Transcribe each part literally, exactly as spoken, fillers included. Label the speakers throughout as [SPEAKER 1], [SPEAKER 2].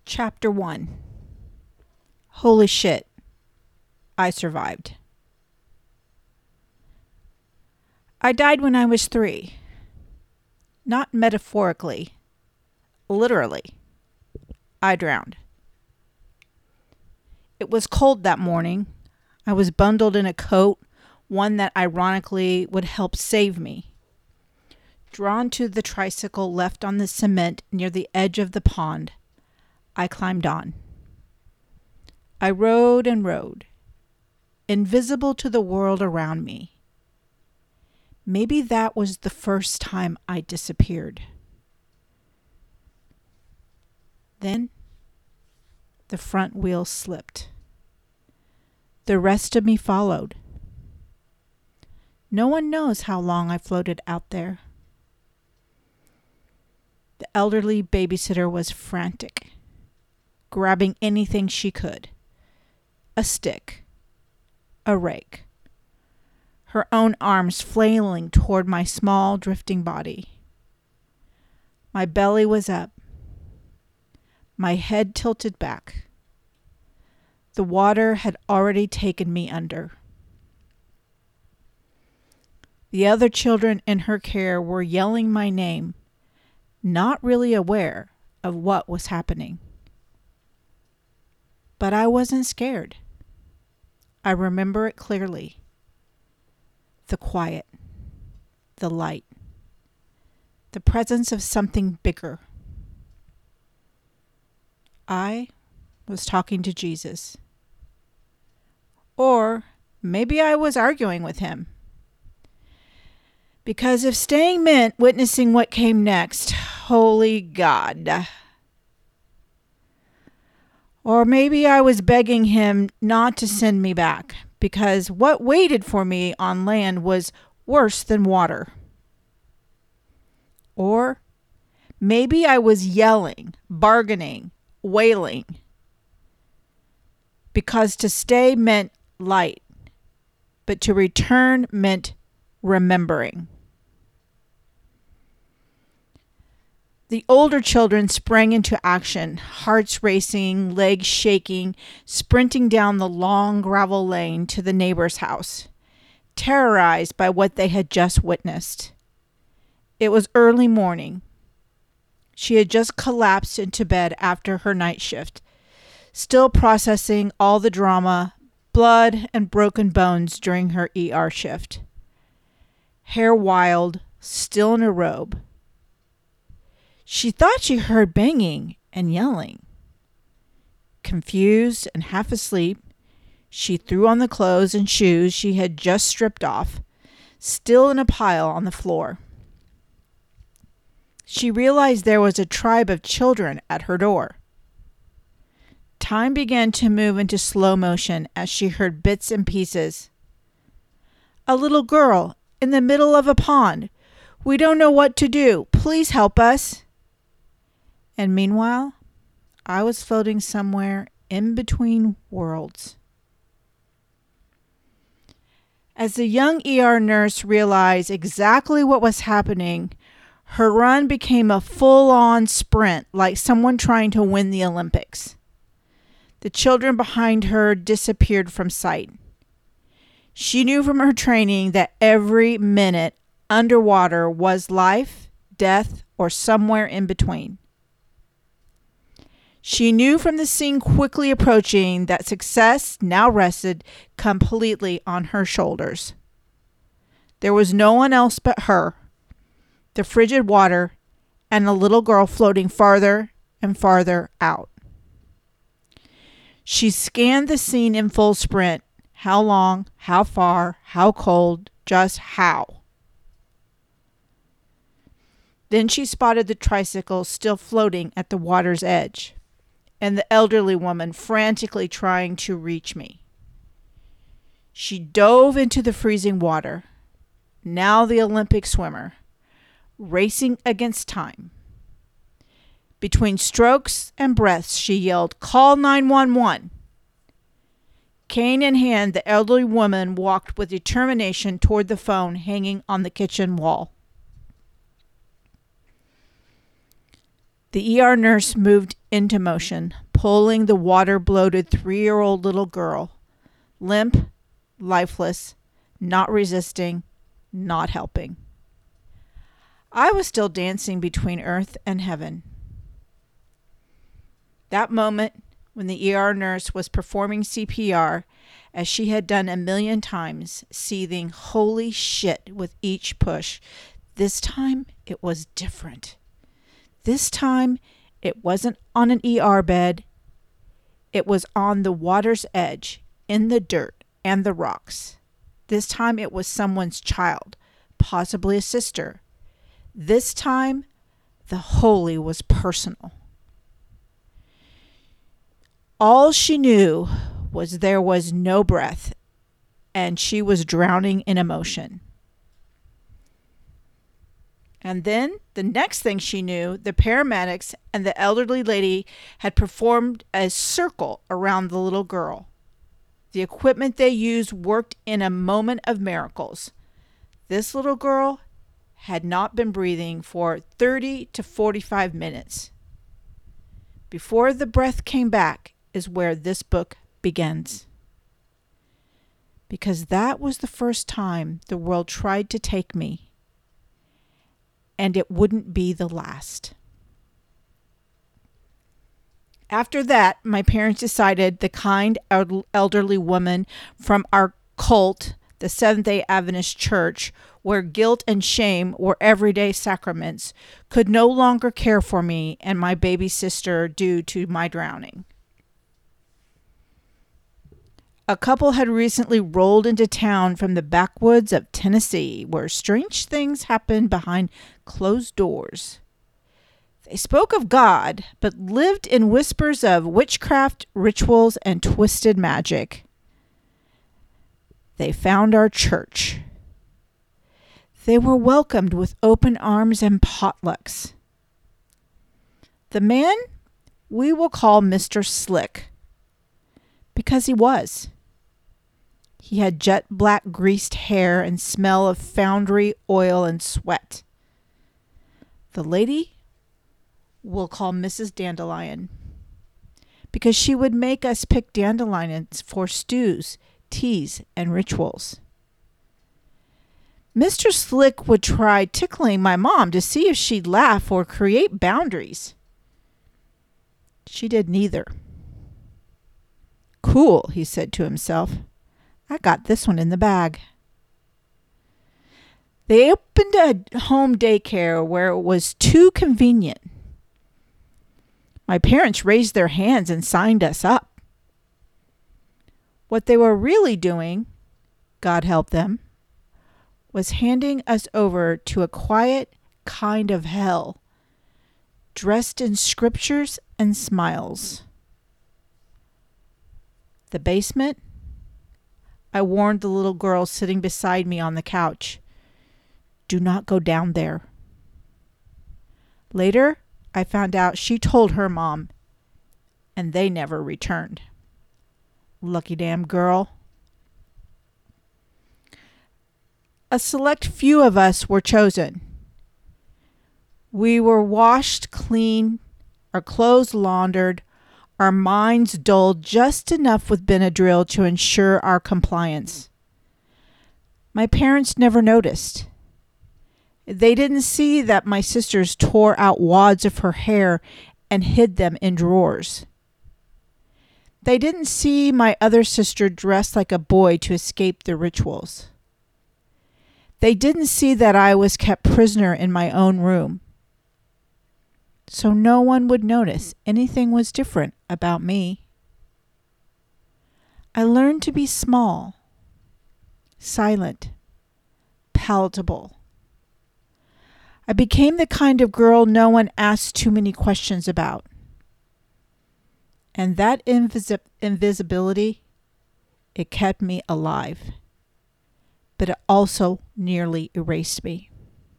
[SPEAKER 1] Chapter one. Holy shit, I survived. I died when I was three. Not metaphorically. Literally. I drowned. It was cold that morning. I was bundled in a coat, one that ironically would help save me. Drawn to the tricycle left on the cement near the edge of the pond, I climbed on. I rode and rode, invisible to the world around me. Maybe that was the first time I disappeared. Then, the front wheel slipped. The rest of me followed. No one knows how long I floated out there. The elderly babysitter was frantic, grabbing anything she could. A stick, a rake, her own arms flailing toward my small drifting body. My belly was up, my head tilted back. The water had already taken me under. The other children in her care were yelling my name, not really aware of what was happening. But I wasn't scared. I remember it clearly. The quiet, the light, the presence of something bigger. I was talking to Jesus. Or maybe I was arguing with him. Because if staying meant witnessing what came next, holy God. Or maybe I was begging him not to send me back, because what waited for me on land was worse than water. Or maybe I was yelling, bargaining, wailing, because to stay meant light, but to return meant remembering. The older children sprang into action, hearts racing, legs shaking, sprinting down the long gravel lane to the neighbor's house, terrorized by what they had just witnessed. It was early morning. She had just collapsed into bed after her night shift, still processing all the drama, blood, and broken bones during her E R shift. Hair wild, still in a robe. She thought she heard banging and yelling. Confused and half asleep, she threw on the clothes and shoes she had just stripped off, still in a pile on the floor. She realized there was a tribe of children at her door. Time began to move into slow motion as she heard bits and pieces. A little girl in the middle of a pond. We don't know what to do. Please help us. And meanwhile, I was floating somewhere in between worlds. As the young E R nurse realized exactly what was happening, her run became a full-on sprint, like someone trying to win the Olympics. The children behind her disappeared from sight. She knew from her training that every minute underwater was life, death, or somewhere in between. She knew from the scene quickly approaching that success now rested completely on her shoulders. There was no one else but her, the frigid water, and the little girl floating farther and farther out. She scanned the scene in full sprint. How long, how far, how cold, just how. Then she spotted the tricycle still floating at the water's edge, and the elderly woman frantically trying to reach me. She dove into the freezing water, now the Olympic swimmer, racing against time. Between strokes and breaths, she yelled, "Call nine one one." Cane in hand, the elderly woman walked with determination toward the phone hanging on the kitchen wall. The E R nurse moved into motion, pulling the water-bloated three-year-old little girl, limp, lifeless, not resisting, not helping. I was still dancing between earth and heaven. That moment when the E R nurse was performing C P R, as she had done a million times, seething holy shit with each push, this time it was different. This time, it wasn't on an E R bed. It was on the water's edge, in the dirt and the rocks. This time, it was someone's child, possibly a sister. This time, the holy was personal. All she knew was there was no breath, and she was drowning in emotion. And then, the next thing she knew, the paramedics and the elderly lady had performed a circle around the little girl. The equipment they used worked in a moment of miracles. This little girl had not been breathing for thirty to forty-five minutes. Before the breath came back is where this book begins. Because that was the first time the world tried to take me. And it wouldn't be the last. After that, my parents decided the kind elderly woman from our cult, the Seventh-day Adventist Church, where guilt and shame were everyday sacraments, could no longer care for me and my baby sister due to my drowning. A couple had recently rolled into town from the backwoods of Tennessee, where strange things happened behind closed doors. They spoke of God, but lived in whispers of witchcraft, rituals, and twisted magic. They found our church. They were welcomed with open arms and potlucks. The man we will call Mister Slick, because he was. He had jet black greased hair and smell of foundry oil and sweat. The lady we'll call Missus Dandelion, because she would make us pick dandelions for stews, teas, and rituals. Mister Slick would try tickling my mom to see if she'd laugh or create boundaries. She did neither. Cool, he said to himself. I got this one in the bag. They opened a home daycare where it was too convenient. My parents raised their hands and signed us up. What they were really doing, God help them, was handing us over to a quiet kind of hell, dressed in scriptures and smiles. The basement? I warned the little girl sitting beside me on the couch. Do not go down there. Later, I found out she told her mom, and they never returned. Lucky damn girl. A select few of us were chosen. We were washed clean, our clothes laundered, our minds dulled just enough with Benadryl to ensure our compliance. My parents never noticed. They didn't see that my sisters tore out wads of her hair and hid them in drawers. They didn't see my other sister dressed like a boy to escape the rituals. They didn't see that I was kept prisoner in my own room. So no one would notice anything was different about me. I learned to be small, silent, palatable. I became the kind of girl no one asked too many questions about. And that invisi- invisibility, it kept me alive. But it also nearly erased me.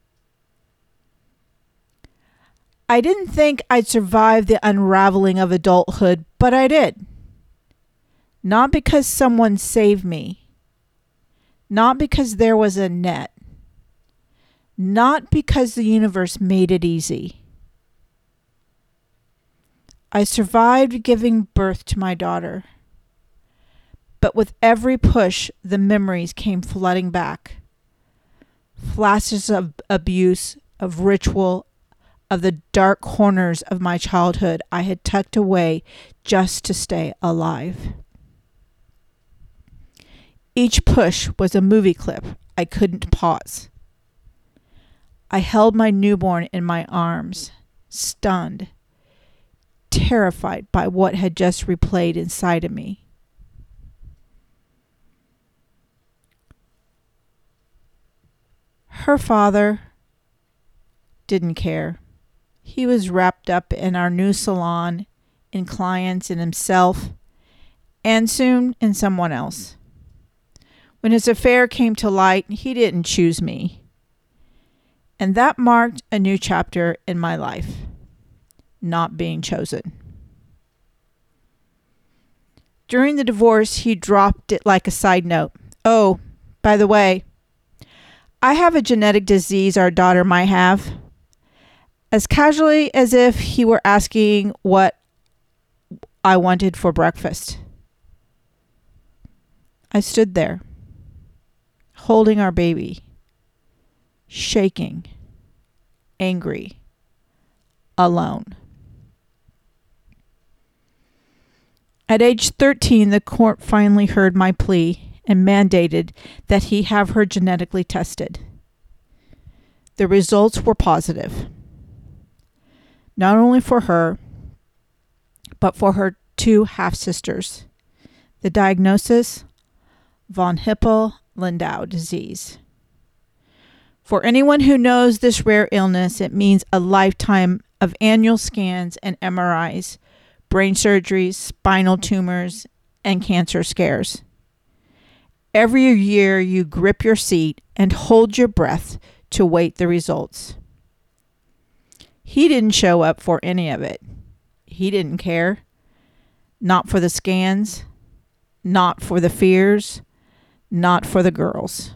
[SPEAKER 1] I didn't think I'd survive the unraveling of adulthood, but I did. Not because someone saved me. Not because there was a net. Not because the universe made it easy. I survived giving birth to my daughter. But with every push, the memories came flooding back. Flashes of abuse, of ritual, of the dark corners of my childhood I had tucked away just to stay alive. Each push was a movie clip I couldn't pause. I held my newborn in my arms, stunned, terrified by what had just replayed inside of me. Her father didn't care. He was wrapped up in our new salon, in clients, in himself, and soon in someone else. When his affair came to light, he didn't choose me. And that marked a new chapter in my life, not being chosen. During the divorce, he dropped it like a side note. Oh, by the way, I have a genetic disease our daughter might have. As casually as if he were asking what I wanted for breakfast. I stood there, holding our baby, shaking, angry, alone. At age thirteen, the court finally heard my plea and mandated that he have her genetically tested. The results were positive, not only for her, but for her two half-sisters. The diagnosis, von Hippel-Lindau disease. For anyone who knows this rare illness, it means a lifetime of annual scans and M R Is, brain surgeries, spinal tumors, and cancer scares. Every year you grip your seat and hold your breath to wait the results. He didn't show up for any of it. He didn't care. Not for the scans, not for the fears, not for the girls.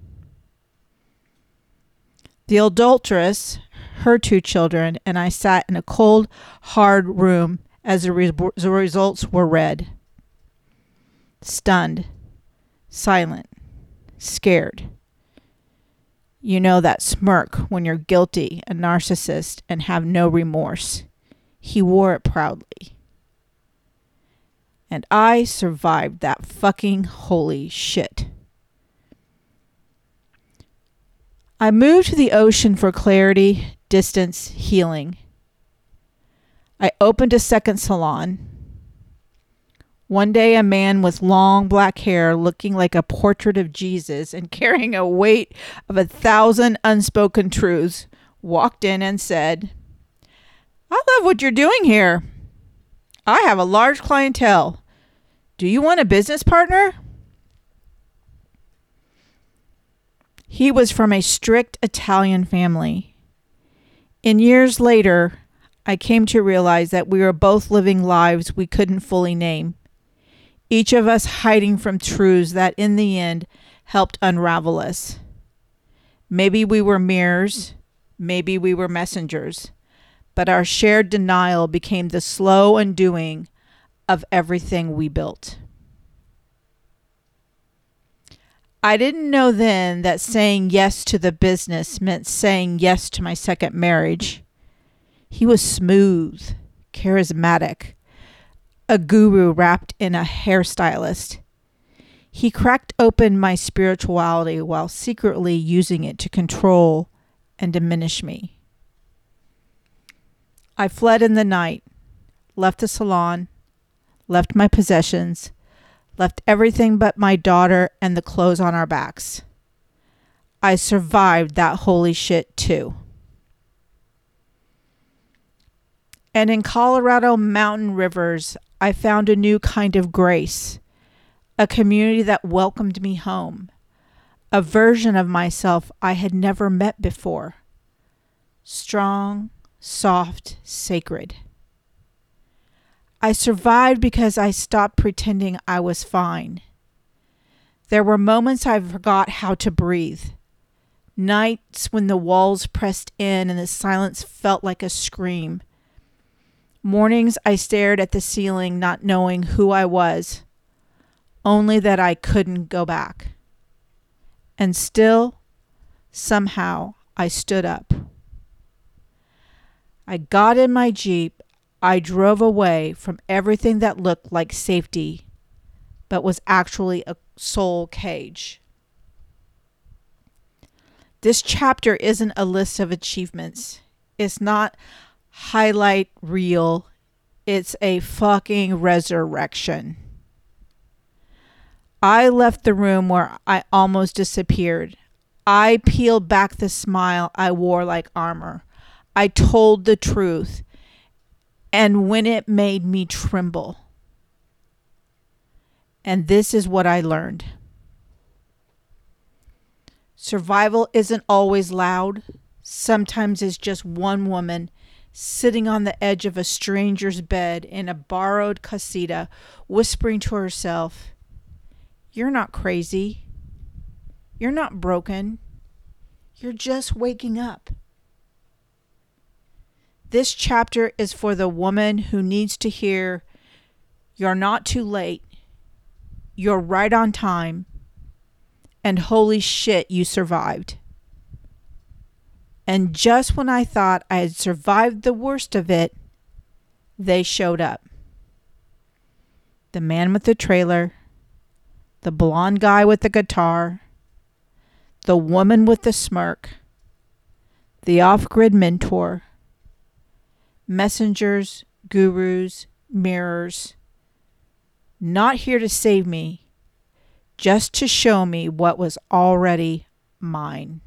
[SPEAKER 1] The adulteress, her two children, and I sat in a cold, hard room as the, re- the results were read. Stunned, silent, scared. You know that smirk when you're guilty, a narcissist, and have no remorse. He wore it proudly. And I survived that fucking holy shit. I moved to the ocean for clarity, distance, healing. I opened a second salon. One day a man with long black hair looking like a portrait of Jesus and carrying a weight of a thousand unspoken truths walked in and said, "I love what you're doing here. I have a large clientele. Do you want a business partner?" He was from a strict Italian family. In years later, I came to realize that we were both living lives we couldn't fully name. Each of us hiding from truths that in the end helped unravel us. Maybe we were mirrors, maybe we were messengers, but our shared denial became the slow undoing of everything we built. I didn't know then that saying yes to the business meant saying yes to my second marriage. He was smooth, charismatic, a guru wrapped in a hairstylist. He cracked open my spirituality while secretly using it to control and diminish me. I fled in the night, left the salon, left my possessions, left everything but my daughter and the clothes on our backs. I survived that holy shit too. And in Colorado mountain rivers, I found a new kind of grace, a community that welcomed me home, a version of myself I had never met before. Strong, soft, sacred. I survived because I stopped pretending I was fine. There were moments I forgot how to breathe. Nights when the walls pressed in and the silence felt like a scream. Mornings I stared at the ceiling, not knowing who I was, only that I couldn't go back. And still, somehow, I stood up. I got in my Jeep. I drove away from everything that looked like safety, but was actually a soul cage. This chapter isn't a list of achievements. It's not highlight reel. It's a fucking resurrection. I left the room where I almost disappeared. I peeled back the smile I wore like armor. I told the truth, and when it made me tremble. And this is what I learned. Survival isn't always loud. Sometimes it's just one woman sitting on the edge of a stranger's bed in a borrowed casita, whispering to herself, "You're not crazy. You're not broken. You're just waking up." This chapter is for the woman who needs to hear, "You're not too late. You're right on time. And holy shit, you survived." And just when I thought I had survived the worst of it, they showed up. The man with the trailer, the blonde guy with the guitar, the woman with the smirk, the off-grid mentor, messengers, gurus, mirrors, not here to save me, just to show me what was already mine.